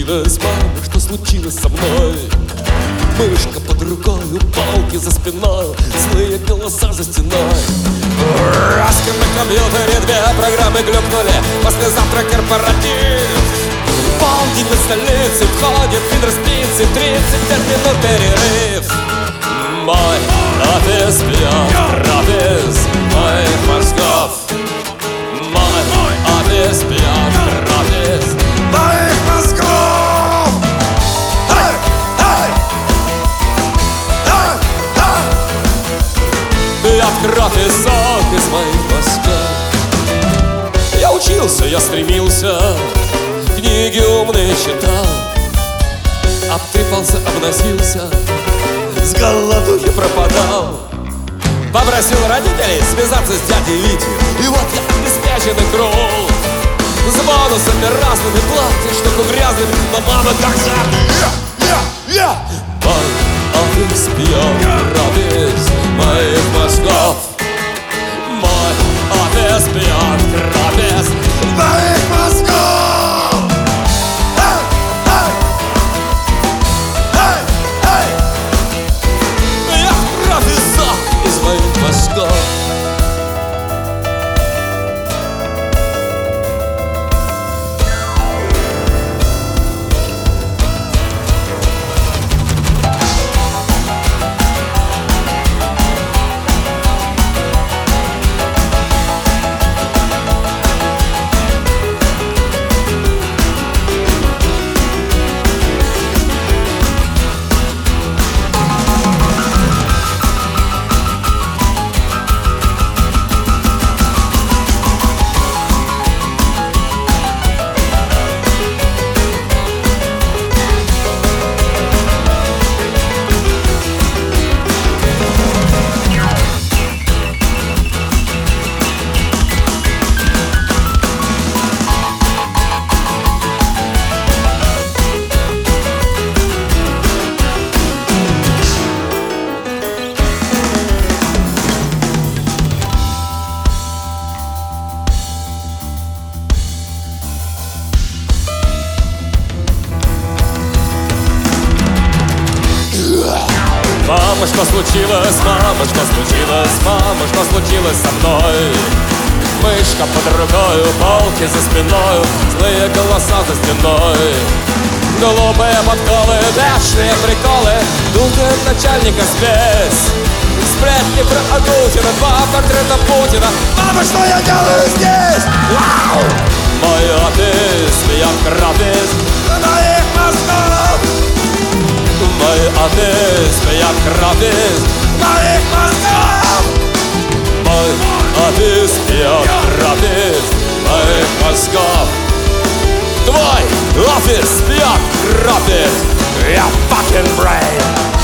случилось, мама, что случилось со мной? Мышка под рукой, палки за спиной, злые голоса за стеной. Раски на компьютере, 2 программы глюкнули, послезавтра корпоратив. Полдень на столице, входит Windows 30, 35 минут перерыв. Мой офис пьет кровь из моих мозгов. Мой офис пьет кровь из моих мозгов. Пьет кровь и сок из моих мозгов. Я учился, я стремился, книги умные читал, обтрепался, обносился, с голодухи пропадал. Попросил родителей связаться с дядей Витей, и вот я обеспеченный крут, с бонусами разными, платья, штуку грязными, но мама так же. Мой офис пьет кровь из моих мозгов. Мой офис пьет кровь из моих мозгов. Я кровь и сок из моих мозгов. Мама, что случилось? Мама, что случилось? Мама, что случилось со мной? Мышка под рукой, полки за спиной, злые голоса за стеной. Глупые подколы, бешеные приколы, дуты начальника спесь. Сплетни про Агутина, 2 портрета Путина. Мама, что я делаю здесь? Вау! Мой офис пьет кровь из моих мозгов. Мой офис пьет кровь из моих мозгов. Мой офис пьет кровь из моих мозгов. Твой офис пьет кровь из your fucking brain.